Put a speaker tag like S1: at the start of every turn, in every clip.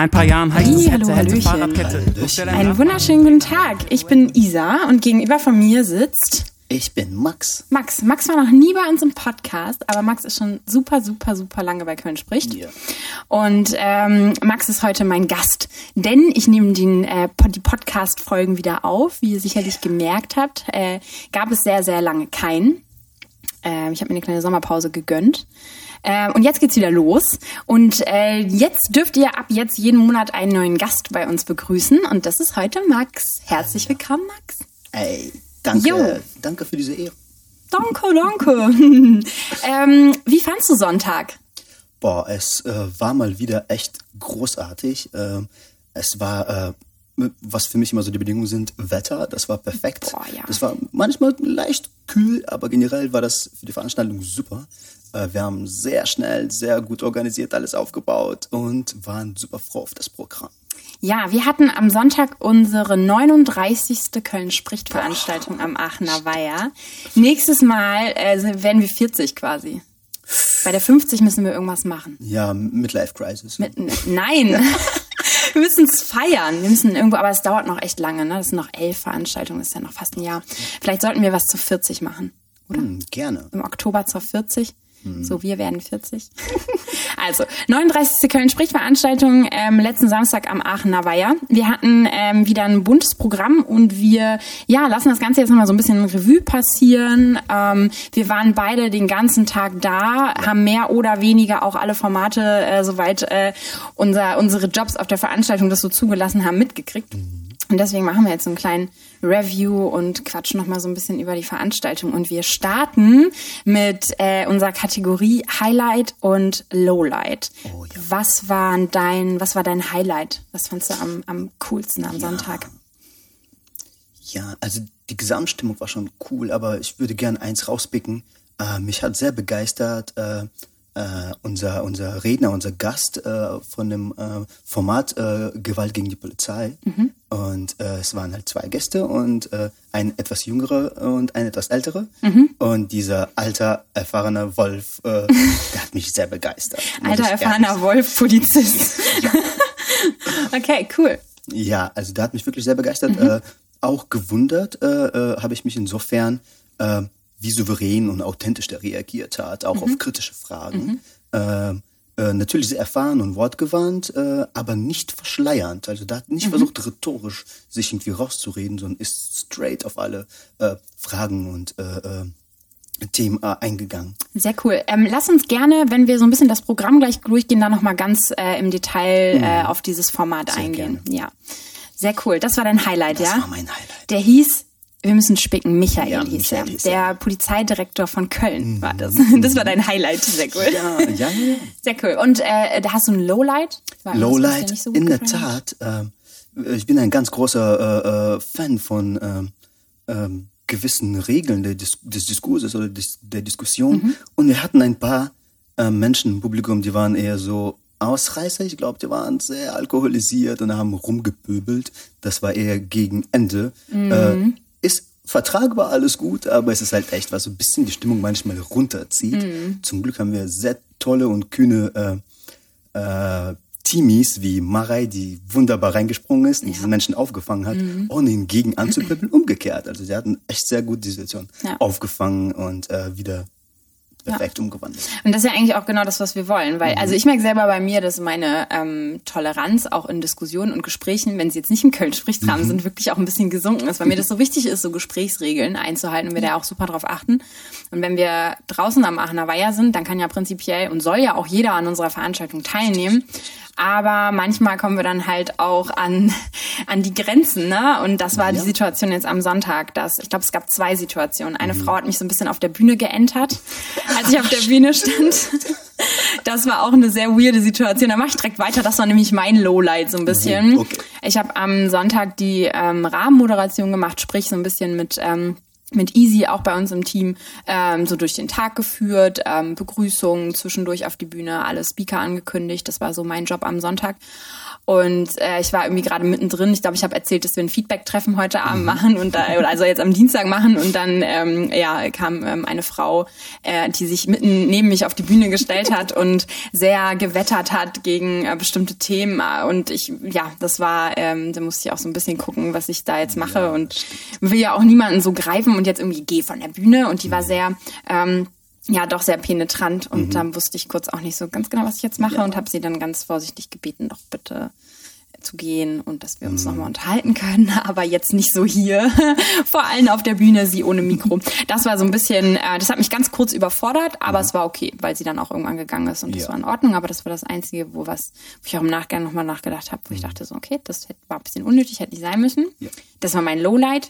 S1: ein paar Jahren heißt es
S2: Hallo,
S1: Hetze, Fahrradkette.
S2: Einen wunderschönen guten Tag. Ich bin Isa und gegenüber von mir sitzt...
S3: Ich bin Max.
S2: Max war noch nie bei uns im Podcast, aber Max ist schon super lange bei Köln spricht.
S3: Ja.
S2: Und Max ist heute mein Gast, denn ich nehme die Podcast-Folgen wieder auf. Wie ihr sicherlich gemerkt habt, gab es sehr, sehr lange keinen. Ich habe mir eine kleine Sommerpause gegönnt. Und jetzt geht's wieder los. Und jetzt dürft ihr ab jetzt jeden Monat einen neuen Gast bei uns begrüßen. Und das ist heute Max. Herzlich willkommen, Max.
S3: Ey, danke.
S2: Jo.
S3: Danke für diese Ehre.
S2: Danke. Wie fandst du Sonntag?
S3: Boah, es war mal wieder echt großartig. Es war, was für mich immer so die Bedingungen sind, Wetter. Das war perfekt.
S2: Boah, ja.
S3: Das war manchmal leicht kühl, aber generell war das für die Veranstaltung super. Wir haben sehr schnell, sehr gut organisiert alles aufgebaut und waren super froh auf das Programm.
S2: Ja, wir hatten am Sonntag unsere 39. Köln-Spricht-Veranstaltung am Aachener Weiher. Nächstes Mal werden wir 40 quasi. Bei der 50 müssen wir irgendwas machen.
S3: Ja, Midlife Crisis.
S2: Nein, wir müssen es feiern. Wir müssen irgendwo, aber es dauert noch echt lange, ne? Das sind noch 11 Veranstaltungen, das ist ja noch fast ein Jahr. Vielleicht sollten wir was zu 40 machen, oder?
S3: Gerne.
S2: Im Oktober zur 40. So, wir werden 40. Also, 39. Köln-Spricht-Veranstaltung letzten Samstag am Aachener Weiher. Wir hatten wieder ein buntes Programm und wir lassen das Ganze jetzt nochmal so ein bisschen Revue passieren. Wir waren beide den ganzen Tag da, haben mehr oder weniger auch alle Formate, soweit unsere Jobs auf der Veranstaltung das so zugelassen haben, mitgekriegt. Und deswegen machen wir jetzt so einen kleinen Review und quatschen nochmal so ein bisschen über die Veranstaltung. Und wir starten mit unserer Kategorie Highlight und Lowlight.
S3: Oh, ja.
S2: Was war dein Highlight? Was fandst du am coolsten am Sonntag?
S3: Ja, also die Gesamtstimmung war schon cool, aber ich würde gerne eins rauspicken. Mich hat sehr begeistert unser Redner, unser Gast von dem Format Gewalt gegen die Polizei. Mhm. Und es waren halt 2 Gäste und ein etwas jüngerer und ein etwas ältere. Mhm. Und dieser alter, erfahrener Wolf, der hat mich sehr begeistert.
S2: Alter, erfahrener Wolf, Polizist.
S3: Ja.
S2: Okay, cool.
S3: Ja, also der hat mich wirklich sehr begeistert. Mhm. Auch gewundert habe ich mich insofern, wie souverän und authentisch der reagiert hat, auch auf kritische Fragen. Natürlich sehr erfahren und wortgewandt, aber nicht verschleiernd. Also da hat nicht versucht, rhetorisch sich irgendwie rauszureden, sondern ist straight auf alle Fragen und Themen eingegangen.
S2: Sehr cool. Lass uns gerne, wenn wir so ein bisschen das Programm gleich durchgehen, da nochmal ganz im Detail auf dieses Format
S3: sehr
S2: eingehen.
S3: Gerne.
S2: Ja, sehr cool. Das war dein Highlight,
S3: Das
S2: ja?
S3: Das war mein Highlight.
S2: Der hieß... Wir müssen spicken. Michael hieß
S3: Michael
S2: er.
S3: hieß
S2: Der Polizeidirektor von Köln war das. Das war dein Highlight. Sehr cool.
S3: Ja.
S2: Sehr cool. Und da hast du ein Lowlight?
S3: Lowlight, nicht so gut in der Tat. Ich bin ein ganz großer Fan von gewissen Regeln des Diskurses oder der Diskussion. Und wir hatten ein paar Menschen im Publikum, die waren eher so Ausreißer. Ich glaube, die waren sehr alkoholisiert und haben rumgepöbelt. Das war eher gegen Ende. Ist vertragbar, alles gut, aber es ist halt echt, was so ein bisschen die Stimmung manchmal runterzieht. Zum Glück haben wir sehr tolle und kühne Teamies wie Marei, die wunderbar reingesprungen ist und diese Menschen aufgefangen hat, ohne ihn gegen anzupöbeln, umgekehrt. Also die hatten echt sehr gut die Situation aufgefangen und wieder perfekt umgewandelt.
S2: Und das ist ja eigentlich auch genau das, was wir wollen, weil also ich merke selber bei mir, dass meine Toleranz auch in Diskussionen und Gesprächen, wenn sie jetzt nicht im Köln-Spricht-Rahmen sind, wirklich auch ein bisschen gesunken ist, weil mir das so wichtig ist, so Gesprächsregeln einzuhalten und wir da auch super drauf achten. Und wenn wir draußen am Aachener Weiher sind, dann kann ja prinzipiell und soll ja auch jeder an unserer Veranstaltung teilnehmen. Aber manchmal kommen wir dann halt auch an die Grenzen, ne? Und das war die Situation jetzt am Sonntag. Ich glaube, es gab 2 Situationen. Eine Frau hat mich so ein bisschen auf der Bühne geentert, als ich auf der Bühne stand. Das war auch eine sehr weirde Situation. Da mache ich direkt weiter. Das war nämlich mein Lowlight so ein bisschen. Okay. Ich habe am Sonntag die Rahmenmoderation gemacht, sprich so ein bisschen mit mit Easy auch bei uns im Team so durch den Tag geführt, Begrüßungen zwischendurch auf die Bühne, alle Speaker angekündigt. Das war so mein Job am Sonntag. Und ich war irgendwie gerade mittendrin. Ich glaube, ich habe erzählt, dass wir ein Feedback-Treffen heute Abend machen und also jetzt am Dienstag machen. Und dann kam eine Frau, die sich mitten neben mich auf die Bühne gestellt hat und sehr gewettert hat gegen bestimmte Themen. Und das war, da musste ich auch so ein bisschen gucken, was ich da jetzt mache. Und will ja auch niemanden so greifen und jetzt irgendwie geh von der Bühne. Und die war sehr doch sehr penetrant und dann wusste ich kurz auch nicht so ganz genau, was ich jetzt mache und habe sie dann ganz vorsichtig gebeten, doch bitte zu gehen und dass wir uns nochmal unterhalten können, aber jetzt nicht so hier, vor allem auf der Bühne, sie ohne Mikro. Das war so ein bisschen, das hat mich ganz kurz überfordert, aber es war okay, weil sie dann auch irgendwann gegangen ist und das war in Ordnung, aber das war das Einzige, wo ich auch im Nachgang nochmal nachgedacht habe, wo ich dachte so, okay, das war ein bisschen unnötig, hätte nicht sein müssen. Ja. Das war mein Lowlight.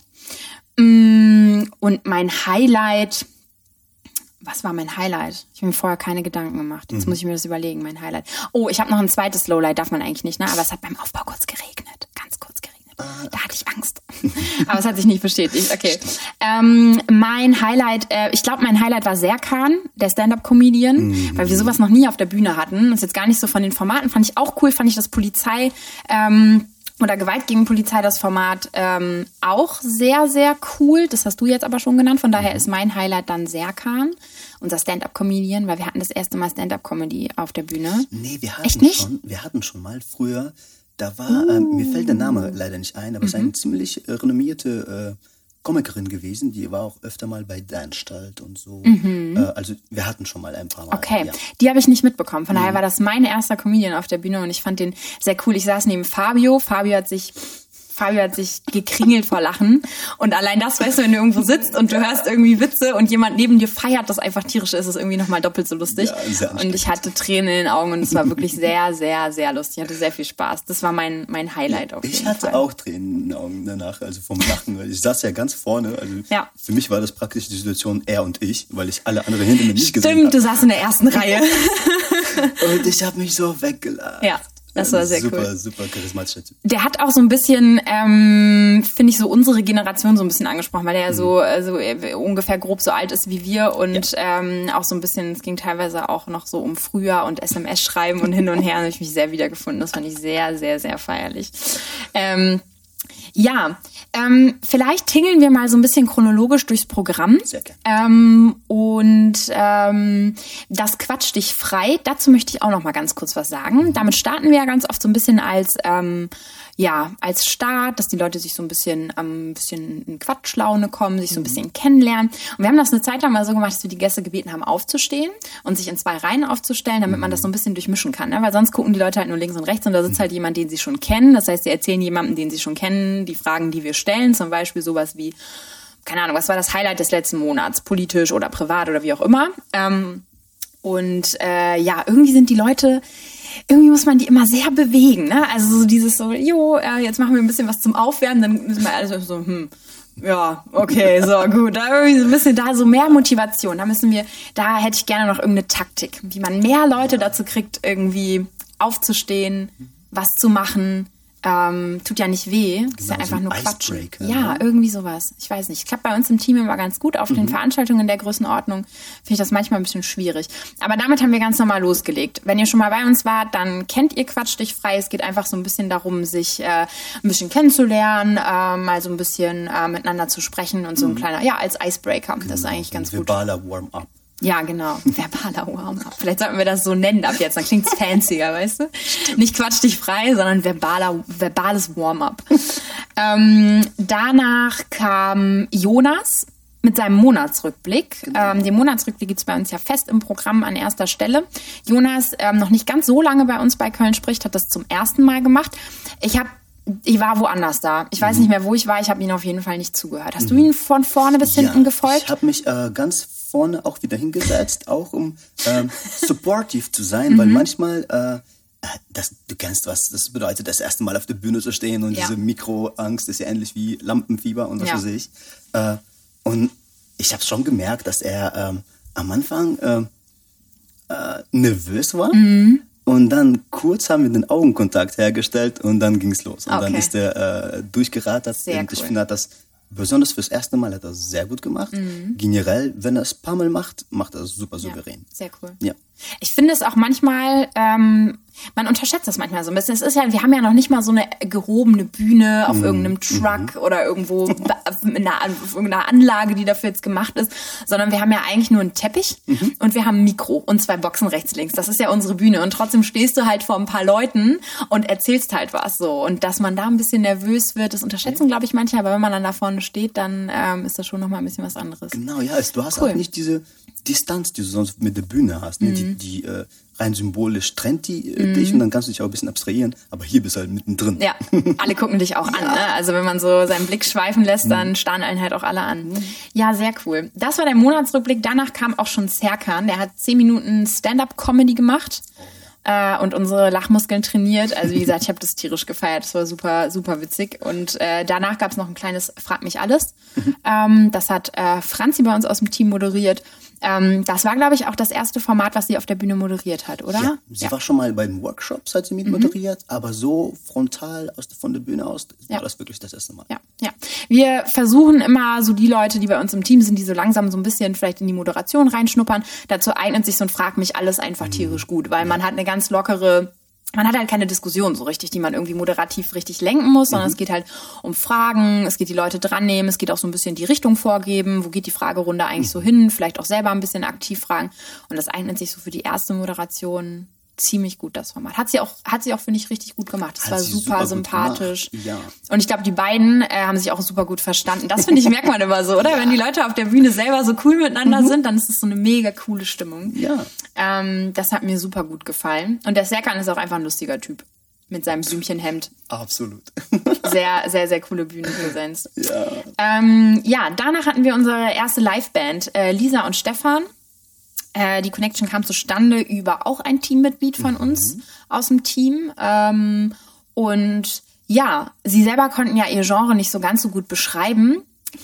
S2: Und mein Highlight... Was war mein Highlight? Ich habe mir vorher keine Gedanken gemacht. Jetzt muss ich mir das überlegen, mein Highlight. Oh, ich habe noch ein zweites Lowlight, darf man eigentlich nicht, ne? Aber es hat beim Aufbau kurz geregnet. Ganz kurz geregnet. Da hatte ich Angst. Aber es hat sich nicht bestätigt. Okay. Mein Highlight, ich glaube, mein Highlight war Serkan, der Stand-Up-Comedian, weil wir sowas noch nie auf der Bühne hatten. Das ist jetzt gar nicht so von den Formaten. Fand ich auch cool. Fand ich das Polizei... oder Gewalt gegen Polizei, das Format auch sehr, sehr cool. Das hast du jetzt aber schon genannt. Von daher ist mein Highlight dann Serkan, unser Stand-Up-Comedian, weil wir hatten das erste Mal Stand-Up-Comedy auf der Bühne.
S3: Nee, wir hatten schon mal früher, da war, mir fällt der Name leider nicht ein, aber es ist eine ziemlich renommierte Comikerin gewesen, die war auch öfter mal bei der Anstalt und so. Also wir hatten schon mal ein paar Mal.
S2: Okay, die habe ich nicht mitbekommen. Von daher war das mein erster Comedian auf der Bühne und ich fand den sehr cool. Ich saß neben Fabio. Fabio hat sich gekringelt vor Lachen. Und allein das, weißt du, wenn du irgendwo sitzt und du hörst irgendwie Witze und jemand neben dir feiert das einfach tierisch, ist es irgendwie nochmal doppelt so lustig. Ja, und ich hatte Tränen in den Augen und es war wirklich sehr, sehr, sehr lustig. Ich hatte sehr viel Spaß. Das war mein Highlight auf jeden Fall.
S3: Ich hatte auch Tränen in den Augen danach, also vom Lachen. Weil ich saß ja ganz vorne. Also für mich war das praktisch die Situation er und ich, weil ich alle anderen hinter mir nicht gesehen habe.
S2: Stimmt, du saßt in der ersten Reihe.
S3: Und ich habe mich so weggelacht.
S2: Ja. Das war sehr
S3: cool. Super charismatischer Typ.
S2: Der hat auch so ein bisschen, finde ich, so unsere Generation so ein bisschen angesprochen, weil er so ungefähr grob so alt ist wie wir und auch so ein bisschen, es ging teilweise auch noch so um Frühjahr und SMS schreiben und hin und her. Da habe ich mich sehr wiedergefunden. Das fand ich sehr, sehr, sehr feierlich. Vielleicht tingeln wir mal so ein bisschen chronologisch durchs Programm.
S3: Sehr gerne.
S2: Das Quatsch dich frei, dazu möchte ich auch noch mal ganz kurz was sagen. Damit starten wir ja ganz oft so ein bisschen als Start, dass die Leute sich so ein bisschen in Quatschlaune kommen, sich so ein bisschen kennenlernen. Und wir haben das eine Zeit lang mal so gemacht, dass wir die Gäste gebeten haben, aufzustehen und sich in 2 Reihen aufzustellen, damit man das so ein bisschen durchmischen kann. Ne? Weil sonst gucken die Leute halt nur links und rechts und da sitzt halt jemand, den sie schon kennen. Das heißt, sie erzählen jemandem, den sie schon kennen, die Fragen, die wir stellen. Zum Beispiel sowas wie, keine Ahnung, was war das Highlight des letzten Monats? Politisch oder privat oder wie auch immer. Irgendwie sind die Leute... Irgendwie muss man die immer sehr bewegen, ne? Also so dieses so, jetzt machen wir ein bisschen was zum Aufwärmen, dann müssen wir also so, okay, so gut. Da irgendwie so ein bisschen da so mehr Motivation. Da hätte ich gerne noch irgendeine Taktik, wie man mehr Leute dazu kriegt, irgendwie aufzustehen, was zu machen. Tut ja nicht weh, genau, ist ja einfach so nur Quatsch. Ja, irgendwie sowas. Ich weiß nicht. Klappt bei uns im Team immer ganz gut. Auf den Veranstaltungen der Größenordnung finde ich das manchmal ein bisschen schwierig. Aber damit haben wir ganz normal losgelegt. Wenn ihr schon mal bei uns wart, dann kennt ihr Quatsch dich frei. Es geht einfach so ein bisschen darum, sich ein bisschen kennenzulernen, mal so ein bisschen miteinander zu sprechen und so ein kleiner, als Icebreaker. Genau, das ist eigentlich ganz gut.
S3: Verbaler Warm-up.
S2: Ja, genau. Verbaler Warm-up. Vielleicht sollten wir das so nennen ab jetzt. Dann klingt's fancier, weißt du? Nicht Quatsch dich frei, sondern verbales Warm-up. Danach kam Jonas mit seinem Monatsrückblick. Genau. Den Monatsrückblick gibt's bei uns ja fest im Programm an erster Stelle. Jonas, noch nicht ganz so lange bei uns bei Köln spricht, hat das zum ersten Mal gemacht. Ich war woanders da. Ich weiß nicht mehr, wo ich war. Ich habe ihn auf jeden Fall nicht zugehört. Hast du ihn von vorne bis hinten gefolgt?
S3: Ich habe mich ganz vorne auch wieder hingesetzt, auch um supportive zu sein, weil manchmal, du kennst was, das bedeutet, das erste Mal auf der Bühne zu stehen und diese Mikroangst ist ja ähnlich wie Lampenfieber und was weiß ich. Und ich habe schon gemerkt, dass er am Anfang nervös war. Und dann kurz haben wir den Augenkontakt hergestellt und dann ging's los. Und dann ist er durchgerattert. Und ich finde, hat das besonders fürs erste Mal hat er sehr gut gemacht. Generell, wenn er es ein paar Mal macht, macht er es super souverän.
S2: Sehr cool.
S3: Ja.
S2: Ich finde es auch manchmal, man unterschätzt das manchmal so ein bisschen. Es ist ja, wir haben ja noch nicht mal so eine gehobene Bühne auf irgendeinem Truck oder irgendwo auf irgendeiner Anlage, die dafür jetzt gemacht ist, sondern wir haben ja eigentlich nur einen Teppich und wir haben ein Mikro und 2 Boxen rechts, links. Das ist ja unsere Bühne und trotzdem stehst du halt vor ein paar Leuten und erzählst halt was so. Und dass man da ein bisschen nervös wird, das unterschätzen, glaube ich, manche, aber wenn man dann da vorne steht, dann ist das schon nochmal ein bisschen was anderes.
S3: Genau, ja, du hast auch nicht diese Distanz, die du sonst mit der Bühne hast, ne? Die rein symbolisch trennt dich und dann kannst du dich auch ein bisschen abstrahieren, aber hier bist du halt mittendrin.
S2: Ja, alle gucken dich auch an, ne? Also wenn man so seinen Blick schweifen lässt, dann starren einen halt auch alle an. Ja, sehr cool. Das war der Monatsrückblick. Danach kam auch schon Serkan, der hat 10 Minuten Stand-up-Comedy gemacht. Und unsere Lachmuskeln trainiert. Also wie gesagt, ich habe das tierisch gefeiert. Das war super, super witzig. Und danach gab es noch ein kleines Frag mich alles. Das hat Franzi bei uns aus dem Team moderiert. Das war, glaube ich, auch das erste Format, was sie auf der Bühne moderiert hat, oder?
S3: Ja, sie war schon mal bei den Workshops, hat sie mit moderiert, aber so frontal von der Bühne aus war das wirklich das erste Mal.
S2: Ja. Wir versuchen immer so die Leute, die bei uns im Team sind, die so langsam so ein bisschen vielleicht in die Moderation reinschnuppern. Dazu eignet sich so ein Frag mich alles einfach tierisch gut, weil man hat eine ganz lockere, man hat halt keine Diskussion so richtig, die man irgendwie moderativ richtig lenken muss, sondern es geht halt um Fragen, es geht die Leute dran nehmen, es geht auch so ein bisschen die Richtung vorgeben, wo geht die Fragerunde eigentlich so hin, vielleicht auch selber ein bisschen aktiv fragen und das eignet sich so für die erste Moderation ziemlich gut, das Format. Hat sie auch, finde ich, richtig gut gemacht. Das war super sympathisch.
S3: Ja.
S2: Und ich glaube, die beiden haben sich auch super gut verstanden. Das, finde ich, merkt man immer so, oder? Ja. Wenn die Leute auf der Bühne selber so cool miteinander sind, dann ist es so eine mega coole Stimmung.
S3: Ja.
S2: Das hat mir super gut gefallen. Und der Serkan ist auch einfach ein lustiger Typ. Mit seinem Blümchenhemd.
S3: Absolut.
S2: Sehr, sehr, sehr coole Bühnenpräsenz.
S3: Ja.
S2: Danach hatten wir unsere erste Liveband, Lisa und Stefan. Die Connection kam zustande über auch ein Teammitglied von uns aus dem Team. Und ja, sie selber konnten ja ihr Genre nicht so ganz so gut beschreiben.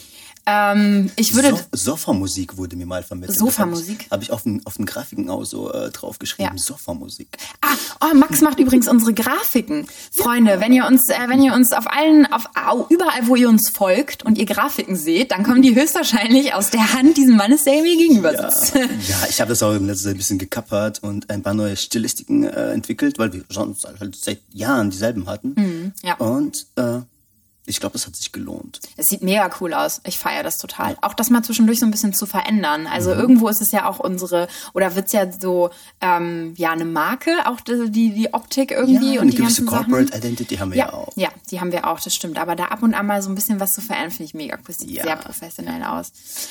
S2: Ich würde
S3: Sofa-Musik wurde mir mal vermittelt.
S2: Sofa-Musik?
S3: Habe ich auf den Grafiken auch so draufgeschrieben. Ja. Sofa-Musik.
S2: Max macht übrigens unsere Grafiken. Freunde, wenn ihr uns überall, wo ihr uns folgt und ihr Grafiken seht, dann kommen die höchstwahrscheinlich aus der Hand dieses Mannes, der mir gegenüber sitzt.
S3: Ja, ich habe das auch in letzter Zeit ein bisschen gekappert und ein paar neue Stilistiken entwickelt, weil wir sonst halt seit Jahren dieselben hatten.
S2: Ja.
S3: Und ich glaube, es hat sich gelohnt.
S2: Es sieht mega cool aus. Ich feiere das total. Auch das mal zwischendurch so ein bisschen zu verändern. Also irgendwo ist es ja auch wird's ja so, eine Marke, auch die Optik irgendwie und die ganzen Sachen.
S3: Corporate Identity haben wir ja auch.
S2: Ja, die haben wir auch, das stimmt. Aber da ab und an mal so ein bisschen was zu verändern, finde ich mega cool. Sieht sehr professionell aus.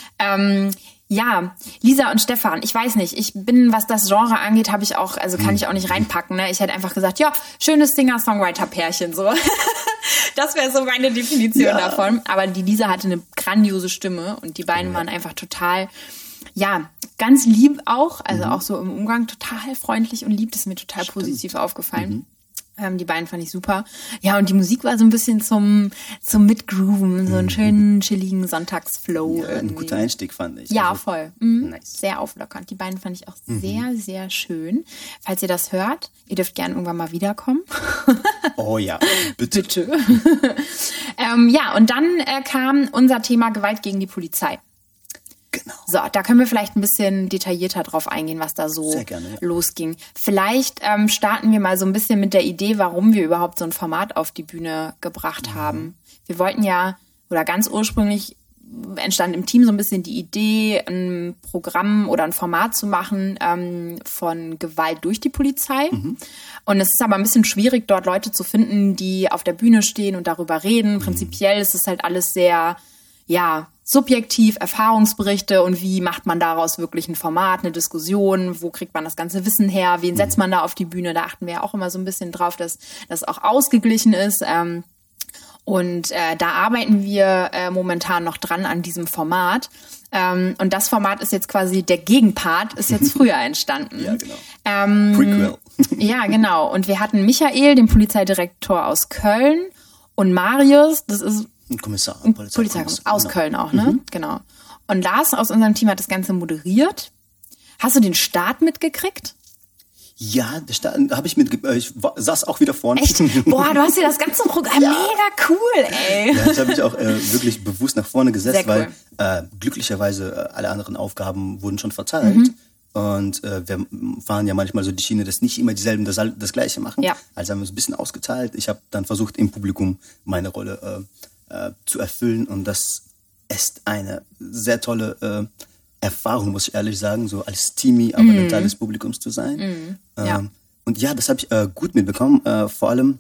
S2: Ja, Lisa und Stefan, ich weiß nicht, was das Genre angeht, kann ich auch nicht reinpacken, ne? Ich hätte einfach gesagt, ja, schönes Singer-Songwriter-Pärchen, so. Das wäre so meine Definition davon. Aber die Lisa hatte eine grandiose Stimme und die beiden waren einfach total, ganz lieb auch, also auch so im Umgang total freundlich und lieb, das ist mir total positiv aufgefallen. Die beiden fand ich super. Ja, und die Musik war so ein bisschen zum Mitgrooven, so einen schönen, chilligen Sonntagsflow.
S3: Ja, ein guter Einstieg, fand ich.
S2: Ja, voll. Nice. Sehr auflockernd. Die beiden fand ich auch sehr, sehr schön. Falls ihr das hört, ihr dürft gerne irgendwann mal wiederkommen.
S3: Oh ja, bitte.
S2: Und dann kam unser Thema Gewalt gegen die Polizei.
S3: Genau.
S2: So, da können wir vielleicht ein bisschen detaillierter drauf eingehen, was da so losging. Vielleicht starten wir mal so ein bisschen mit der Idee, warum wir überhaupt so ein Format auf die Bühne gebracht haben. Wir wollten ganz ursprünglich entstand im Team so ein bisschen die Idee, ein Programm oder ein Format zu machen von Gewalt durch die Polizei. Und es ist aber ein bisschen schwierig, dort Leute zu finden, die auf der Bühne stehen und darüber reden. Prinzipiell ist es halt alles sehr, subjektiv, Erfahrungsberichte und wie macht man daraus wirklich ein Format, eine Diskussion, wo kriegt man das ganze Wissen her, wen setzt man da auf die Bühne, da achten wir ja auch immer so ein bisschen drauf, dass das auch ausgeglichen ist. Und da arbeiten wir momentan noch dran an diesem Format. Und das Format ist jetzt quasi, der Gegenpart ist jetzt früher entstanden.
S3: Ja, genau. Prequel.
S2: Ja, genau. Und wir hatten Michael, den Polizeidirektor aus Köln, und Marius, das ist
S3: ein Kommissar.
S2: Polizeikommissar aus Köln auch, ne? Genau. Und Lars aus unserem Team hat das Ganze moderiert. Hast du den Start mitgekriegt?
S3: Ja, habe ich ich saß auch wieder vorne.
S2: Echt? Boah, du hast dir das ganze Programm, mega cool, ey.
S3: Ja, das habe ich auch wirklich bewusst nach vorne gesetzt,
S2: Sehr cool.
S3: weil glücklicherweise alle anderen Aufgaben wurden schon verteilt. Und wir fahren ja manchmal so die Schiene, dass nicht immer dieselben das Gleiche machen.
S2: Ja.
S3: Also haben wir es ein bisschen ausgeteilt. Ich habe dann versucht, im Publikum meine Rolle zu erfüllen. Und das ist eine sehr tolle Erfahrung, muss ich ehrlich sagen, so als Teenie, aber ein Teil des Publikums zu sein.
S2: Ja.
S3: Und ja, das habe ich gut mitbekommen. Vor allem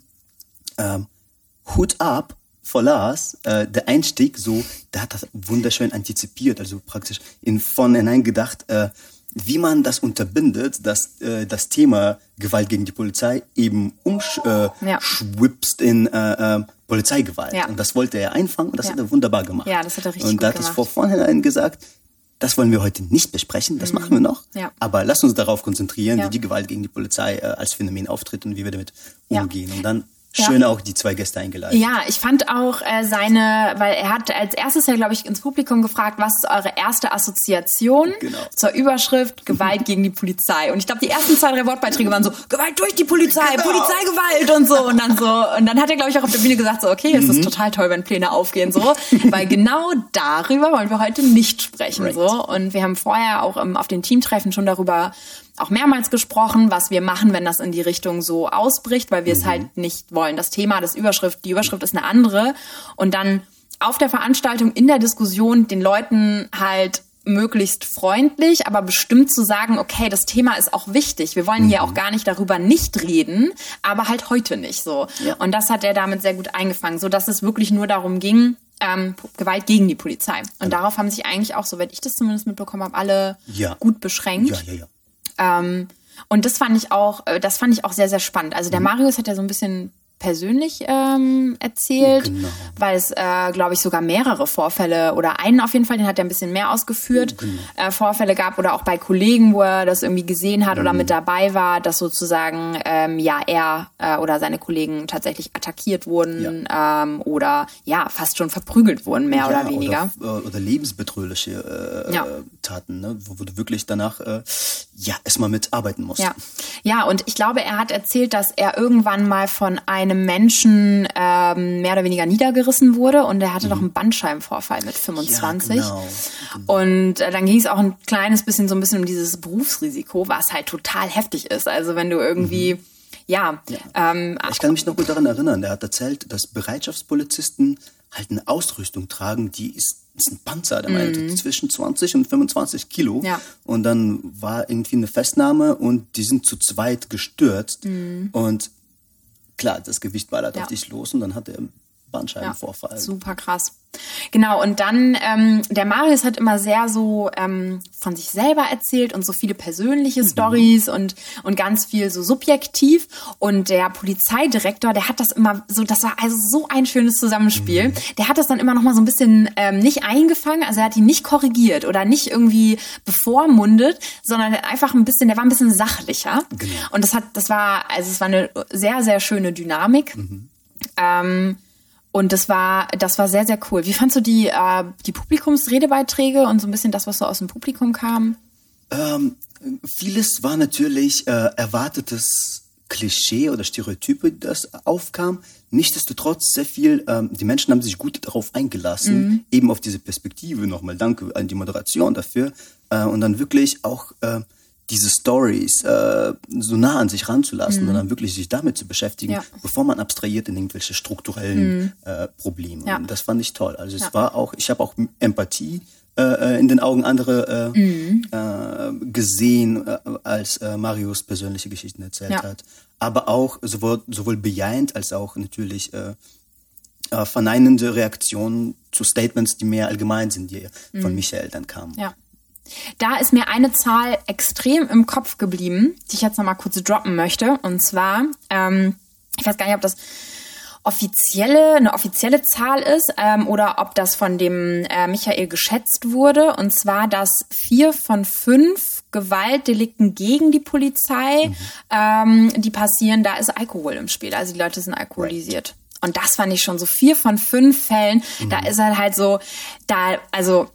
S3: Hut ab vor Lars, der Einstieg, so, der hat das wunderschön antizipiert, also praktisch von hinein gedacht, wie man das unterbindet, dass das Thema Gewalt gegen die Polizei eben schwipst in Polizeigewalt. Ja. Und das wollte er einfangen und das hat er wunderbar gemacht.
S2: Ja, das hat er richtig
S3: gut gemacht. Und da hat es vor vornherein gesagt, das wollen wir heute nicht besprechen, das machen wir noch. Ja. Aber lass uns darauf konzentrieren, wie die Gewalt gegen die Polizei als Phänomen auftritt und wie wir damit umgehen. Und dann schön auch die 2 Gäste eingeladen.
S2: Ja, ich fand auch weil er hat als erstes ja, glaube ich, ins Publikum gefragt, was ist eure erste Assoziation zur Überschrift Gewalt gegen die Polizei? Und ich glaube, die ersten 2, 3 Wortbeiträge waren so, Gewalt durch die Polizei, Polizeigewalt und so. Und dann hat er, glaube ich, auch auf der Bühne gesagt, so, okay, es ist total toll, wenn Pläne aufgehen, so. Weil genau darüber wollen wir heute nicht sprechen, so. Und wir haben vorher auch auf den Teamtreffen schon darüber auch mehrmals gesprochen, was wir machen, wenn das in die Richtung so ausbricht, weil wir es halt nicht wollen. Das Thema, die Überschrift ist eine andere. Und dann auf der Veranstaltung, in der Diskussion, den Leuten halt möglichst freundlich, aber bestimmt zu sagen, okay, das Thema ist auch wichtig. Wir wollen hier auch gar nicht darüber nicht reden, aber halt heute nicht so. Ja. Und das hat er damit sehr gut eingefangen, so dass es wirklich nur darum ging, Gewalt gegen die Polizei. Und darauf haben sich eigentlich auch, soweit ich das zumindest mitbekommen habe, alle gut beschränkt. Ja. Und das fand ich auch sehr, sehr spannend. Also der Marius hat ja so ein bisschen persönlich erzählt, weil es, glaube ich, sogar mehrere Vorfälle oder einen auf jeden Fall, den hat er ein bisschen mehr ausgeführt, Vorfälle gab oder auch bei Kollegen, wo er das irgendwie gesehen hat oder mit dabei war, dass sozusagen er oder seine Kollegen tatsächlich attackiert wurden oder fast schon verprügelt wurden, mehr oder weniger.
S3: Oder lebensbedrohliche Taten, ne? Wo du wirklich danach erstmal mitarbeiten musst.
S2: Ja, und ich glaube, er hat erzählt, dass er irgendwann mal von einem Menschen mehr oder weniger niedergerissen wurde und er hatte doch einen Bandscheibenvorfall mit 25. Ja, genau. Und dann ging es auch ein kleines bisschen so ein bisschen um dieses Berufsrisiko, was halt total heftig ist. Also wenn du irgendwie ich
S3: kann mich noch gut daran erinnern, der hat erzählt, dass Bereitschaftspolizisten halt eine Ausrüstung tragen, die ist ein Panzer, der meinte zwischen 20 und 25 Kilo. Ja. Und dann war irgendwie eine Festnahme und die sind zu zweit gestürzt. Und klar, das Gewicht ballert auf dich los und dann hat er einen Bandscheibenvorfall.
S2: Super krass. Genau, und dann, der Marius hat immer sehr so von sich selber erzählt und so viele persönliche Stories und ganz viel so subjektiv. Und der Polizeidirektor, der hat das immer so, das war also so ein schönes Zusammenspiel. Der hat das dann immer noch mal so ein bisschen nicht eingefangen, also er hat ihn nicht korrigiert oder nicht irgendwie bevormundet, sondern einfach der war ein bisschen sachlicher. Genau. Und es war eine sehr, sehr schöne Dynamik. Und das war sehr, sehr cool. Wie fandst du die Publikumsredebeiträge und so ein bisschen das, was so aus dem Publikum kam?
S3: Vieles war natürlich erwartetes Klischee oder Stereotype, das aufkam. Nichtsdestotrotz sehr viel, die Menschen haben sich gut darauf eingelassen, eben auf diese Perspektive. Nochmal danke an die Moderation dafür. Und dann wirklich auch diese Stories so nah an sich ranzulassen und dann wirklich sich damit zu beschäftigen, bevor man abstrahiert in irgendwelche strukturellen Probleme. Ja. Und das fand ich toll. Also es war auch, ich habe auch Empathie in den Augen anderer gesehen, als Marius persönliche Geschichten erzählt hat. Aber auch sowohl bejahend als auch natürlich verneinende Reaktionen zu Statements, die mehr allgemein sind, die von Michael dann kamen. Ja.
S2: Da ist mir eine Zahl extrem im Kopf geblieben, die ich jetzt noch mal kurz droppen möchte. Und zwar, ich weiß gar nicht, ob das eine offizielle Zahl ist oder ob das von dem Michael geschätzt wurde. Und zwar, dass 4 von 5 Gewaltdelikten gegen die Polizei, die passieren, da ist Alkohol im Spiel. Also die Leute sind alkoholisiert. Und das fand ich schon so 4 von 5 Fällen. Da ist halt so,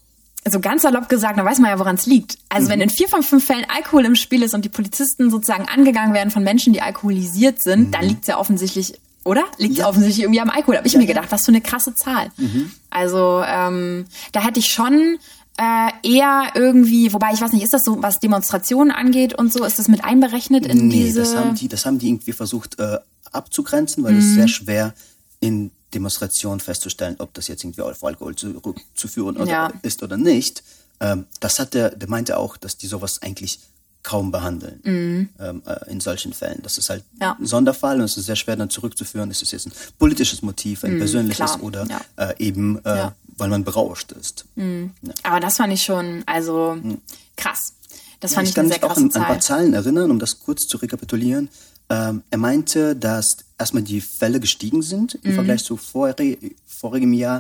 S2: so ganz salopp gesagt, dann weiß man ja, woran es liegt. Also wenn in 4 von 5 Fällen Alkohol im Spiel ist und die Polizisten sozusagen angegangen werden von Menschen, die alkoholisiert sind, dann liegt es ja offensichtlich, oder? Liegt es offensichtlich irgendwie am Alkohol. Habe ich mir gedacht, was für eine krasse Zahl. Also da hätte ich schon eher irgendwie, wobei ich weiß nicht, ist das so, was Demonstrationen angeht und so, ist das mit einberechnet in diese...
S3: das haben die irgendwie versucht abzugrenzen, weil es sehr schwer in Demonstrationen festzustellen, ob das jetzt irgendwie auf Alkohol zurückzuführen ist oder nicht. Das hat der meinte auch, dass die sowas eigentlich kaum behandeln in solchen Fällen. Das ist halt ein Sonderfall und es ist sehr schwer dann zurückzuführen. Ist es jetzt ein politisches Motiv, ein persönliches oder eben, weil man berauscht ist.
S2: Ja. Aber das fand ich schon, also krass. Das fand ich eine sehr krasse Zahl.
S3: Ich kann mich auch an ein paar Zahlen erinnern, um das kurz zu rekapitulieren. Er meinte, dass erstmal die Fälle gestiegen sind im Vergleich zu vorigem Jahr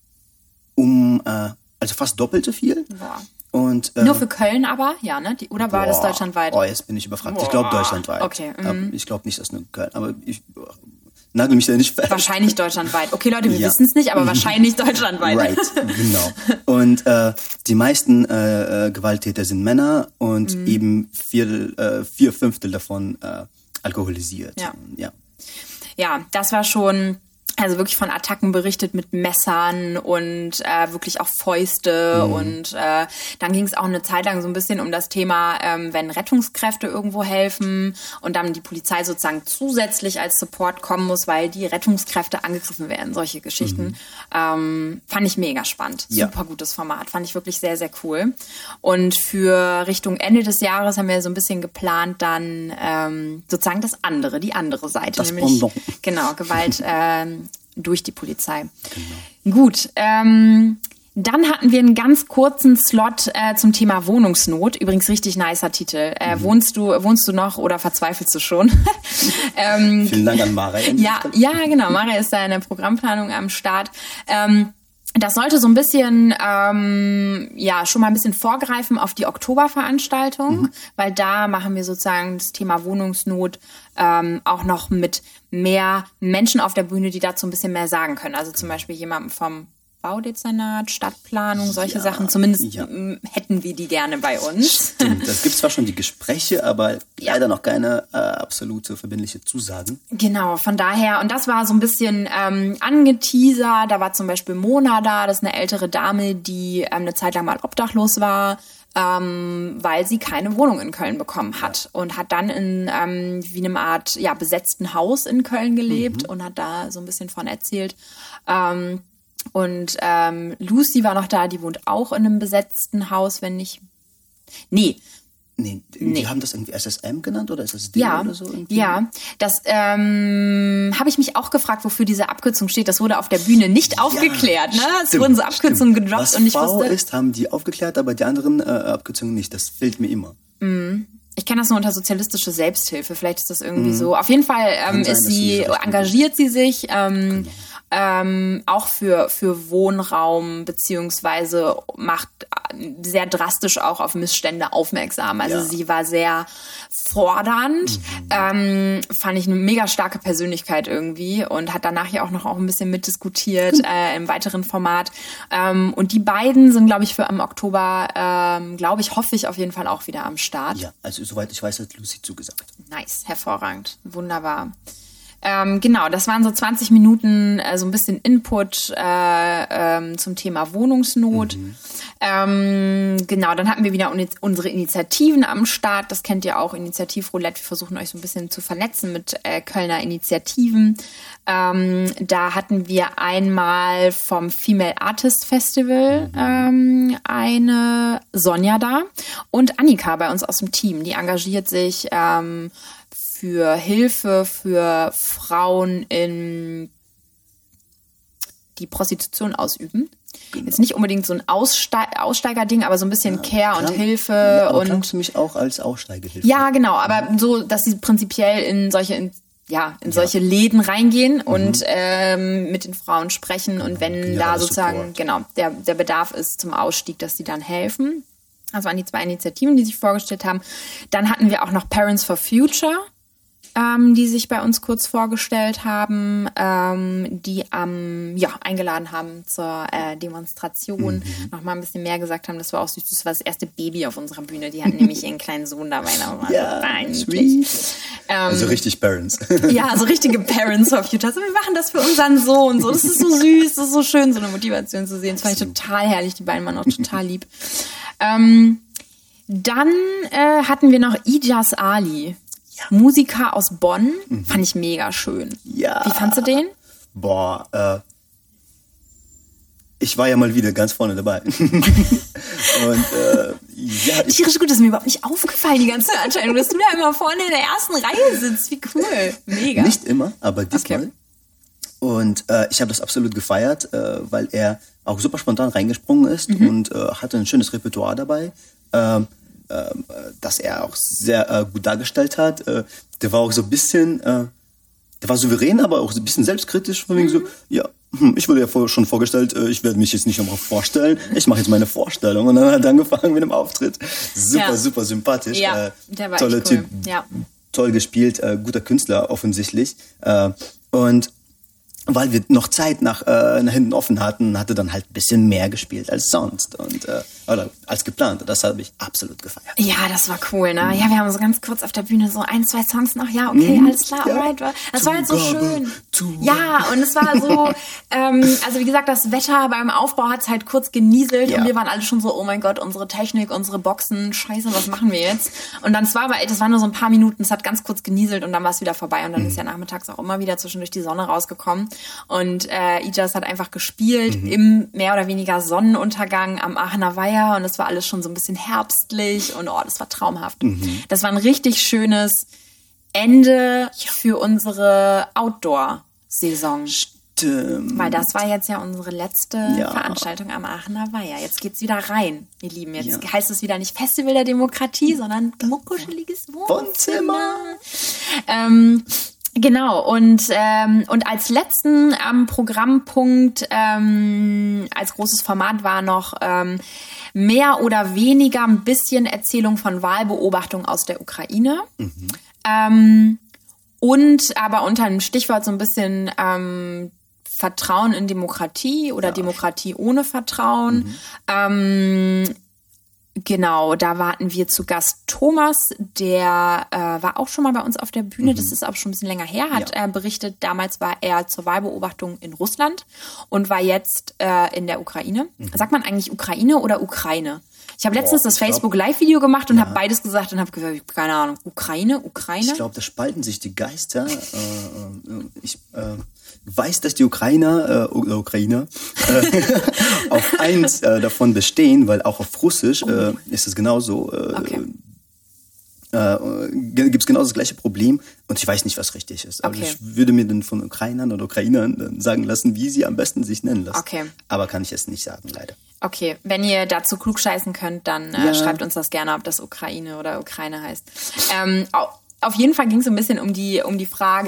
S3: also fast doppelt so viel.
S2: Boah.
S3: Und,
S2: nur für Köln aber, ja, ne? Oder war das deutschlandweit?
S3: Oh, jetzt bin ich überfragt. Ich glaube deutschlandweit.
S2: Okay.
S3: Ich glaube nicht, dass nur Köln, aber ich nagel mich da nicht fest.
S2: Wahrscheinlich deutschlandweit. Okay, Leute, wir wissen es nicht, aber wahrscheinlich deutschlandweit.
S3: Right, genau. Und die meisten Gewalttäter sind Männer und eben 4/5 davon alkoholisiert.
S2: Ja, das war schon... Also wirklich von Attacken berichtet mit Messern und wirklich auch Fäuste und dann ging es auch eine Zeit lang so ein bisschen um das Thema, wenn Rettungskräfte irgendwo helfen und dann die Polizei sozusagen zusätzlich als Support kommen muss, weil die Rettungskräfte angegriffen werden, solche Geschichten. Fand ich mega spannend. Super gutes Format, fand ich wirklich sehr, sehr cool. Und für Richtung Ende des Jahres haben wir so ein bisschen geplant, dann sozusagen die andere Seite.
S3: Das
S2: nämlich
S3: Pendant.
S2: Genau, Gewalt durch die Polizei. Genau. Gut, dann hatten wir einen ganz kurzen Slot zum Thema Wohnungsnot. Übrigens richtig nicer Titel. Wohnst du noch oder verzweifelst du schon?
S3: Vielen Dank an Mara.
S2: Ja, genau. Mara ist da in der Programmplanung am Start. Das sollte so ein bisschen, schon mal ein bisschen vorgreifen auf die Oktoberveranstaltung, weil da machen wir sozusagen das Thema Wohnungsnot auch noch mit mehr Menschen auf der Bühne, die dazu ein bisschen mehr sagen können. Also zum Beispiel jemandem vom Baudezernat, Stadtplanung, solche Sachen. Zumindest hätten wir die gerne bei uns.
S3: Stimmt, es gibt zwar schon die Gespräche, aber leider noch keine absolute verbindliche Zusagen.
S2: Genau, von daher, und das war so ein bisschen angeteasert. Da war zum Beispiel Mona da, das ist eine ältere Dame, die eine Zeit lang mal obdachlos war, weil sie keine Wohnung in Köln bekommen hat und hat dann in wie einem Art besetzten Haus in Köln gelebt und hat da so ein bisschen von erzählt. Und Lucy war noch da, die wohnt auch in einem besetzten Haus, wenn nicht... Nee,
S3: die haben das irgendwie SSM genannt oder SSD oder so? Irgendwie?
S2: Ja, das habe ich mich auch gefragt, wofür diese Abkürzung steht. Das wurde auf der Bühne nicht aufgeklärt. Ne? Es wurden so Abkürzungen gedroppt.
S3: Was
S2: und ich
S3: V
S2: wusste,
S3: ist, haben die aufgeklärt, aber die anderen Abkürzungen nicht. Das fehlt mir immer.
S2: Ich kenne das nur unter sozialistische Selbsthilfe. Vielleicht ist das irgendwie so. Auf jeden Fall engagiert sie sich auch für Wohnraum, beziehungsweise macht sehr drastisch auch auf Missstände aufmerksam. Also sie war sehr fordernd, fand ich eine mega starke Persönlichkeit irgendwie und hat danach ja auch noch ein bisschen mitdiskutiert im weiteren Format. Und die beiden sind, glaube ich, für im Oktober, hoffe ich auf jeden Fall auch wieder am Start.
S3: Ja, also soweit ich weiß, hat Lucy zugesagt.
S2: Nice, hervorragend, wunderbar. Genau, das waren so 20 Minuten, so ein bisschen Input zum Thema Wohnungsnot. Genau, dann hatten wir wieder unsere Initiativen am Start. Das kennt ihr auch, Initiativroulette. Wir versuchen euch so ein bisschen zu vernetzen mit Kölner Initiativen. Da hatten wir einmal vom Female Artist Festival eine Sonja da und Annika bei uns aus dem Team. Die engagiert sich für Hilfe für Frauen, die Prostitution ausüben. Genau. Jetzt nicht unbedingt so ein Aussteigerding, aber so ein bisschen Care und Hilfe.
S3: Ja, aber
S2: und
S3: klangst du mich auch als Aussteigehilfe?
S2: Ja, genau, aber so, dass sie prinzipiell in solche Läden reingehen und mit den Frauen sprechen und wenn da sozusagen der Bedarf ist zum Ausstieg, dass die dann helfen. Das waren die 2 Initiativen, die sich vorgestellt haben. Dann hatten wir auch noch Parents for Future. die sich bei uns kurz vorgestellt haben, die eingeladen haben zur Demonstration, nochmal ein bisschen mehr gesagt haben. Das war auch süß. Das war das erste Baby auf unserer Bühne. Die hatten nämlich ihren kleinen Sohn dabei.
S3: Ja, sweet. Also richtig Parents.
S2: Ja, so richtige Parents for Future. Also wir machen das für unseren Sohn. So, das ist so süß, das ist so schön, so eine Motivation zu sehen. Das fand ich total herrlich. Die beiden waren auch total lieb. Dann hatten wir noch Ijaz Ali, Musiker aus Bonn. Fand ich mega schön.
S3: Ja.
S2: Wie fandst du den?
S3: Boah, ich war ja mal wieder ganz vorne dabei. Und ja.
S2: Tierisch gut, das ist mir überhaupt nicht aufgefallen, die ganze Veranstaltung, dass du da immer vorne in der ersten Reihe sitzt. Wie cool. Mega.
S3: Nicht immer, aber diesmal. Okay. Und ich habe das absolut gefeiert, weil er auch super spontan reingesprungen ist und hatte ein schönes Repertoire dabei, das er auch sehr gut dargestellt hat. Der war auch so ein bisschen, der war souverän, aber auch so ein bisschen selbstkritisch. Von wegen so, ja, ich wurde ja schon vorgestellt, ich werde mich jetzt nicht nochmal vorstellen. Ich mache jetzt meine Vorstellung. Und dann hat er angefangen mit dem Auftritt. Super sympathisch.
S2: Ja, der war
S3: toller
S2: echt cool.
S3: Typ.
S2: Ja.
S3: Toll gespielt, guter Künstler offensichtlich. Und weil wir noch Zeit nach hinten offen hatten, hatte dann halt ein bisschen mehr gespielt als sonst und oder als geplant. Das habe ich absolut gefeiert.
S2: Ja, das war cool, ne? Ja, wir haben so ganz kurz auf der Bühne so 1, 2 Songs noch. Ja, okay, alles klar, alright. Das war halt so schön. Ja, und es war so, also wie gesagt, das Wetter beim Aufbau hat es halt kurz genieselt und wir waren alle schon so, oh mein Gott, unsere Technik, unsere Boxen, scheiße, was machen wir jetzt? Und dann das war nur so ein paar Minuten, es hat ganz kurz genieselt und dann war es wieder vorbei und dann ist ja nachmittags auch immer wieder zwischendurch die Sonne rausgekommen. Und Ijaz hat einfach gespielt im mehr oder weniger Sonnenuntergang am Aachener Weiher und es war alles schon so ein bisschen herbstlich und das war traumhaft. Das war ein richtig schönes Ende für unsere Outdoor-Saison.
S3: Stimmt.
S2: Weil das war jetzt ja unsere letzte Veranstaltung am Aachener Weiher. Jetzt geht's wieder rein, ihr Lieben. Jetzt heißt es wieder nicht Festival der Demokratie, sondern muckkuscheliges Wohnzimmer. Genau, und als letzten Programmpunkt, als großes Format war noch mehr oder weniger ein bisschen Erzählung von Wahlbeobachtung aus der Ukraine. Und aber unter einem Stichwort so ein bisschen Vertrauen in Demokratie oder Demokratie ohne Vertrauen. Genau, da warten wir zu Gast Thomas, der war auch schon mal bei uns auf der Bühne, das ist aber schon ein bisschen länger her, hat berichtet, damals war er zur Wahlbeobachtung in Russland und war jetzt in der Ukraine. Sagt man eigentlich Ukraine oder Ukraine? Ich habe letztens das Facebook-Live-Video gemacht und habe beides gesagt und habe gesagt, keine Ahnung, Ukraine?
S3: Ich glaube, da spalten sich die Geister. Ich weiß, dass die Ukrainer auf eins davon bestehen, weil auch auf Russisch ist es genauso. Gibt es genau das gleiche Problem und ich weiß nicht, was richtig ist. Also ich würde mir dann von Ukrainern oder Ukrainern dann sagen lassen, wie sie am besten sich nennen lassen. Aber kann ich es nicht sagen, leider.
S2: Okay, wenn ihr dazu klugscheißen könnt, dann schreibt uns das gerne, ob das Ukraine oder Ukraine heißt. Auf jeden Fall ging es so ein bisschen um die Frage,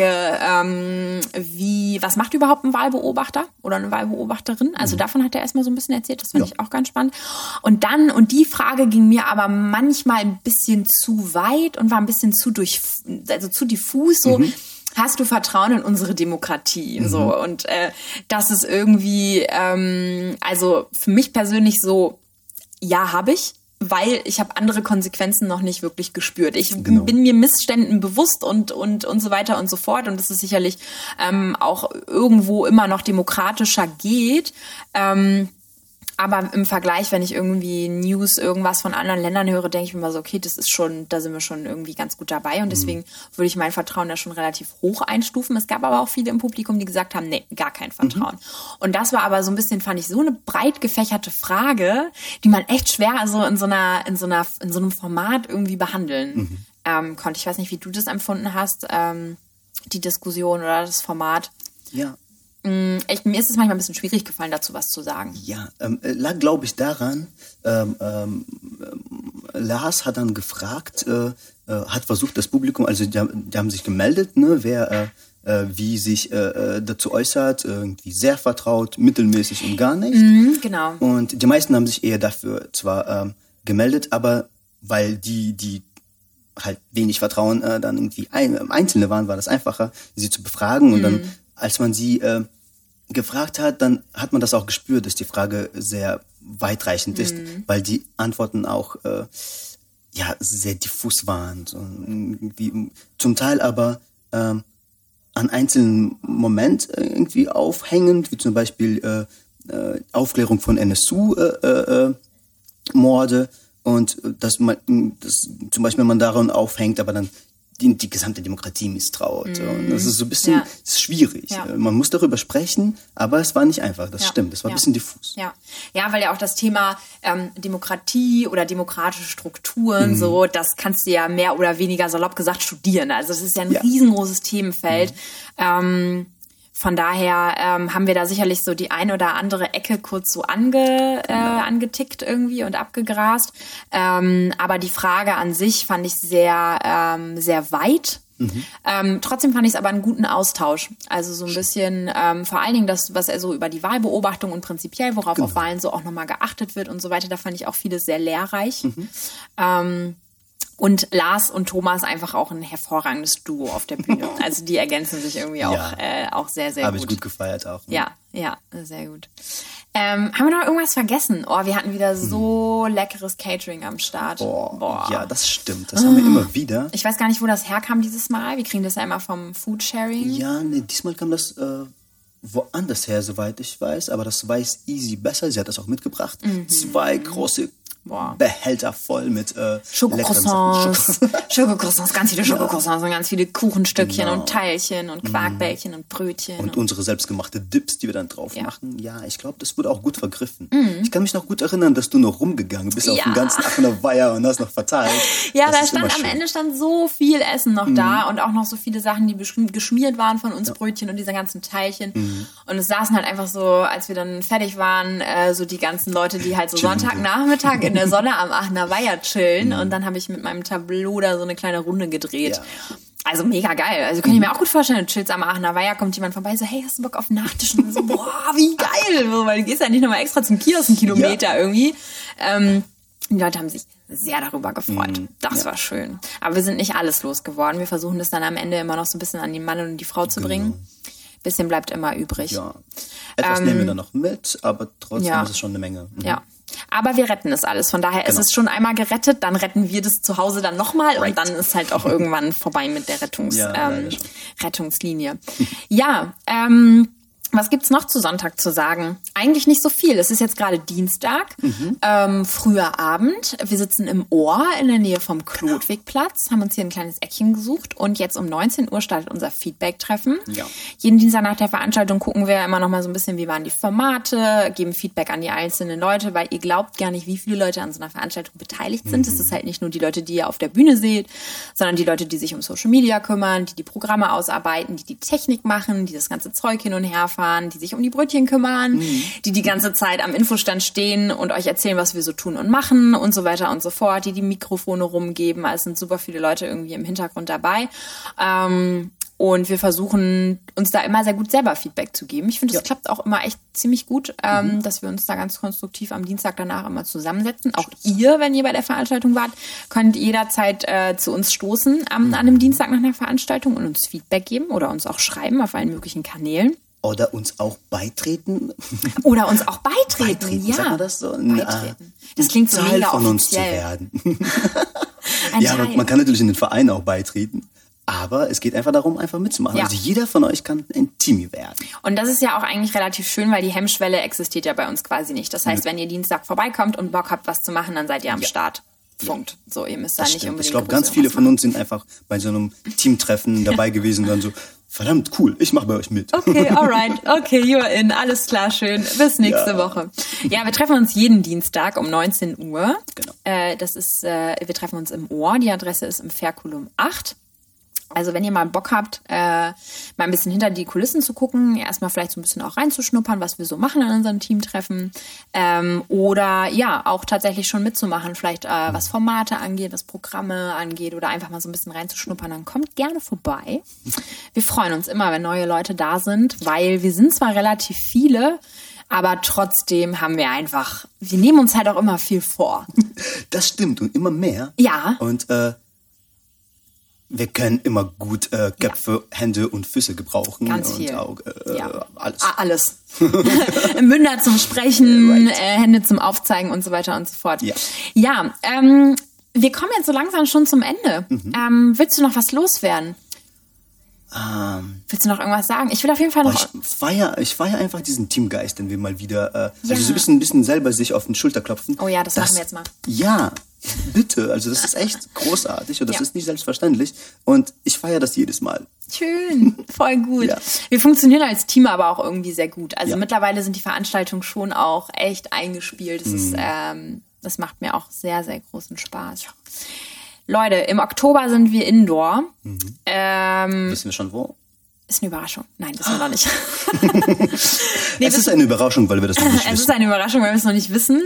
S2: was macht überhaupt ein Wahlbeobachter oder eine Wahlbeobachterin? Also davon hat er erstmal so ein bisschen erzählt, das fand ich auch ganz spannend. Und die Frage ging mir aber manchmal ein bisschen zu weit und war ein bisschen zu diffus, so. Hast du Vertrauen in unsere Demokratie? So, und das ist irgendwie, also für mich persönlich so, ja, habe ich. Weil ich habe andere Konsequenzen noch nicht wirklich gespürt. Ich bin mir Missständen bewusst und so weiter und so fort. Und dass es sicherlich auch irgendwo immer noch demokratischer geht. Aber im Vergleich, wenn ich irgendwie News, irgendwas von anderen Ländern höre, denke ich mir immer so, okay, da sind wir schon irgendwie ganz gut dabei. Und deswegen würde ich mein Vertrauen da schon relativ hoch einstufen. Es gab aber auch viele im Publikum, die gesagt haben, nee, gar kein Vertrauen. Und das war aber so ein bisschen, fand ich, so eine breit gefächerte Frage, die man echt schwer also in so einem Format irgendwie behandeln konnte. Ich weiß nicht, wie du das empfunden hast, die Diskussion oder das Format.
S3: Ja.
S2: Mir ist es manchmal ein bisschen schwierig gefallen, dazu was zu sagen.
S3: Ja, lag, glaube ich, daran, Lars hat dann gefragt, hat versucht, das Publikum, also die haben sich gemeldet, ne, wer wie sich dazu äußert, irgendwie sehr vertraut, mittelmäßig und gar nicht.
S2: Genau.
S3: Und die meisten haben sich eher dafür zwar gemeldet, aber weil die halt wenig Vertrauen dann irgendwie Einzelne waren, war das einfacher, sie zu befragen. Und dann, als man sie gefragt hat, dann hat man das auch gespürt, dass die Frage sehr weitreichend ist, weil die Antworten auch sehr diffus waren. So irgendwie, zum Teil aber an einzelnen Moment irgendwie aufhängend, wie zum Beispiel Aufklärung von NSU-Morde und dass zum Beispiel man daran aufhängt, aber dann die gesamte Demokratie misstraut. Und das ist so ein bisschen schwierig. Ja. Man muss darüber sprechen, aber es war nicht einfach. Das stimmt. Es war ein bisschen diffus.
S2: Ja, weil ja auch das Thema Demokratie oder demokratische Strukturen, so, das kannst du ja mehr oder weniger salopp gesagt studieren. Also es ist ja ein riesengroßes Themenfeld. Von daher haben wir da sicherlich so die eine oder andere Ecke kurz so angetickt irgendwie und abgegrast. Aber die Frage an sich fand ich sehr, sehr weit. Trotzdem fand ich es aber einen guten Austausch. Also so ein bisschen, vor allen Dingen das, was er so über die Wahlbeobachtung und prinzipiell, worauf auf Wahlen so auch nochmal geachtet wird und so weiter, da fand ich auch vieles sehr lehrreich. Und Lars und Thomas einfach auch ein hervorragendes Duo auf der Bühne. Also die ergänzen sich irgendwie auch sehr, sehr gut.
S3: Habe ich gut gefeiert auch.
S2: Ne? Ja, sehr gut. Haben wir noch irgendwas vergessen? Oh, wir hatten wieder so leckeres Catering am Start.
S3: Boah. Ja, das stimmt. Das haben wir immer wieder.
S2: Ich weiß gar nicht, wo das herkam dieses Mal. Wir kriegen das ja immer vom Foodsharing.
S3: Ja, nee, diesmal kam das woanders her, soweit ich weiß. Aber das weiß Easy besser. Sie hat das auch mitgebracht. 2 große Behälter voll mit
S2: Schokocroissants, ganz viele Schokocroissants und ganz viele Kuchenstückchen und Teilchen und Quarkbällchen und Brötchen.
S3: Und unsere selbstgemachte Dips, die wir dann drauf machen. Ja, ich glaube, das wurde auch gut vergriffen. Ich kann mich noch gut erinnern, dass du noch rumgegangen bist auf den ganzen Aachener Weiher und hast noch verteilt.
S2: Ja, das am Ende stand so viel Essen noch da und auch noch so viele Sachen, die geschmiert waren von uns Brötchen und diese ganzen Teilchen. Und es saßen halt einfach so, als wir dann fertig waren, so die ganzen Leute, die halt so Sonntagnachmittag in der Sonne am Aachener Weiher chillen und dann habe ich mit meinem Tableau da so eine kleine Runde gedreht. Ja. Also mega geil. Also kann ich mir auch gut vorstellen, du chillst am Aachener Weiher, kommt jemand vorbei, so, hey, hast du Bock auf Nachtisch? Und so, boah, wie geil! So, weil du gehst ja nicht nochmal extra zum Kiosk einen Kilometer irgendwie. Die Leute haben sich sehr darüber gefreut. Das war schön. Aber wir sind nicht alles losgeworden. Wir versuchen das dann am Ende immer noch so ein bisschen an den Mann und die Frau zu bringen. Bisschen bleibt immer übrig.
S3: Ja. Etwas nehmen wir dann noch mit, aber trotzdem ist es schon eine Menge.
S2: Ja. Aber wir retten es alles. Von daher ist es schon einmal gerettet, dann retten wir das zu Hause dann nochmal und dann ist halt auch irgendwann vorbei mit der Rettungslinie. Ja, was gibt's noch zu Sonntag zu sagen? Eigentlich nicht so viel. Es ist jetzt gerade Dienstag, früher Abend. Wir sitzen im Ohr in der Nähe vom Klotwigplatz, haben uns hier ein kleines Eckchen gesucht und jetzt um 19 Uhr startet unser Feedback-Treffen. Ja. Jeden Dienstag nach der Veranstaltung gucken wir immer noch mal so ein bisschen, wie waren die Formate, geben Feedback an die einzelnen Leute, weil ihr glaubt gar nicht, wie viele Leute an so einer Veranstaltung beteiligt sind. Es ist halt nicht nur die Leute, die ihr auf der Bühne seht, sondern die Leute, die sich um Social Media kümmern, die Programme ausarbeiten, die Technik machen, die das ganze Zeug hin und her fahren, die sich um die Brötchen kümmern, die ganze Zeit am Infostand stehen und euch erzählen, was wir so tun und machen und so weiter und so fort, die Mikrofone rumgeben. Also es sind super viele Leute irgendwie im Hintergrund dabei. Und wir versuchen, uns da immer sehr gut selber Feedback zu geben. Ich finde, das klappt auch immer echt ziemlich gut, dass wir uns da ganz konstruktiv am Dienstag danach immer zusammensetzen. Auch ihr, wenn ihr bei der Veranstaltung wart, könnt jederzeit zu uns stoßen an einem Dienstag nach einer Veranstaltung und uns Feedback geben oder uns auch schreiben auf allen möglichen Kanälen.
S3: Oder uns auch beitreten.
S2: Ja.
S3: Sagt man das so?
S2: Beitreten. Das klingt so mega
S3: von uns zu werden. Man kann natürlich in den Verein auch beitreten. Aber es geht einfach darum, einfach mitzumachen. Ja. Also jeder von euch kann ein Teamie werden.
S2: Und das ist ja auch eigentlich relativ schön, weil die Hemmschwelle existiert ja bei uns quasi nicht. Das heißt, wenn ihr Dienstag vorbeikommt und Bock habt, was zu machen, dann seid ihr am Start. Punkt. So, ihr müsst da nicht unbedingt.
S3: Ich glaube, ganz viele von uns sind einfach bei so einem Teamtreffen dabei gewesen und dann so, verdammt, cool, ich mache bei euch mit.
S2: Okay, alright, okay, you're in, alles klar, schön, bis nächste Woche. Ja, wir treffen uns jeden Dienstag um 19 Uhr. Genau. Wir treffen uns im Ohr, die Adresse ist im Ferkulum 8. Also wenn ihr mal Bock habt, mal ein bisschen hinter die Kulissen zu gucken, erstmal vielleicht so ein bisschen auch reinzuschnuppern, was wir so machen an unserem Teamtreffen, oder ja, auch tatsächlich schon mitzumachen, vielleicht was Formate angeht, was Programme angeht oder einfach mal so ein bisschen reinzuschnuppern, dann kommt gerne vorbei. Wir freuen uns immer, wenn neue Leute da sind, weil wir sind zwar relativ viele, aber trotzdem haben wir wir nehmen uns halt auch immer viel vor.
S3: Das stimmt und immer mehr.
S2: Ja.
S3: Und wir können immer gut Köpfe, Hände und Füße gebrauchen.
S2: Ganz viel.
S3: Und auch, alles.
S2: Alles. Münder zum Sprechen, Hände zum Aufzeigen und so weiter und so fort. Ja, wir kommen jetzt so langsam schon zum Ende. Willst du noch was loswerden? Willst du noch irgendwas sagen? Ich will auf jeden Fall noch...
S3: Ich feier einfach diesen Teamgeist, den wir mal wieder... Also so ein bisschen selber sich auf den Schulter klopfen.
S2: Oh ja, das machen wir jetzt mal.
S3: Ja, bitte. Also das ist echt großartig und das ist nicht selbstverständlich. Und ich feiere das jedes Mal.
S2: Schön, voll gut. Wir funktionieren als Team aber auch irgendwie sehr gut. Also mittlerweile sind die Veranstaltungen schon auch echt eingespielt. Das ist, das macht mir auch sehr, sehr großen Spaß. Leute, im Oktober sind wir Indoor.
S3: Wissen wir schon wo?
S2: Ist eine Überraschung. Nein, wissen wir noch nicht.
S3: Es ist eine Überraschung, weil wir das noch nicht wissen.
S2: Es ist eine Überraschung, weil wir es noch nicht wissen.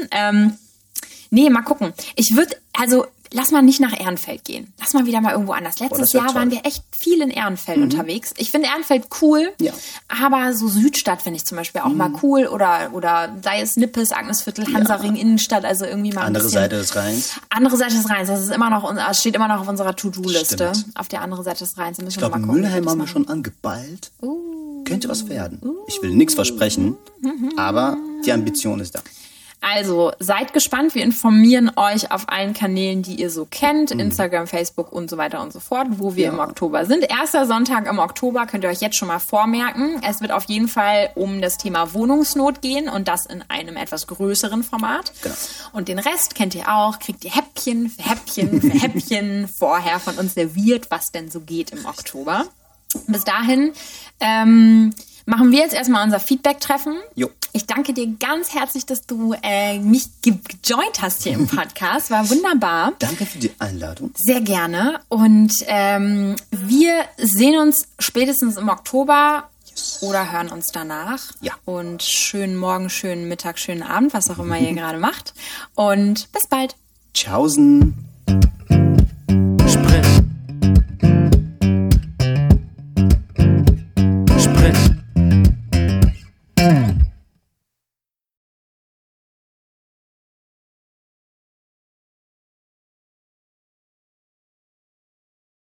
S2: Mal gucken. Lass mal nicht nach Ehrenfeld gehen. Lass mal wieder mal irgendwo anders. Letztes Jahr waren wir echt viel in Ehrenfeld unterwegs. Ich finde Ehrenfeld cool, aber so Südstadt finde ich zum Beispiel auch mal cool. Oder sei es Nippes, Agnesviertel, Hansaring, Innenstadt, also irgendwie mal
S3: andere Seite des Rheins.
S2: Andere Seite des Rheins, das ist immer noch, steht immer noch auf unserer To-Do-Liste. Auf der anderen Seite des Rheins.
S3: Ich glaube, Mülheim haben wir schon angeballt. Könnte was werden. Ich will nichts versprechen, aber die Ambition ist da.
S2: Also, seid gespannt. Wir informieren euch auf allen Kanälen, die ihr so kennt. Instagram, Facebook und so weiter und so fort, wo wir im Oktober sind. Erster Sonntag im Oktober könnt ihr euch jetzt schon mal vormerken. Es wird auf jeden Fall um das Thema Wohnungsnot gehen und das in einem etwas größeren Format.
S3: Genau.
S2: Und den Rest kennt ihr auch. Kriegt ihr Häppchen für Häppchen für Häppchen vorher von uns serviert, was denn so geht im Oktober. Bis dahin, machen wir jetzt erstmal unser Feedback-Treffen. Ich danke dir ganz herzlich, dass du mich gejoint hast hier im Podcast. War wunderbar.
S3: Danke für die Einladung.
S2: Sehr gerne. Und wir sehen uns spätestens im Oktober oder hören uns danach. Und schönen Morgen, schönen Mittag, schönen Abend, was auch immer ihr gerade macht. Und bis bald.
S3: Tschaußen.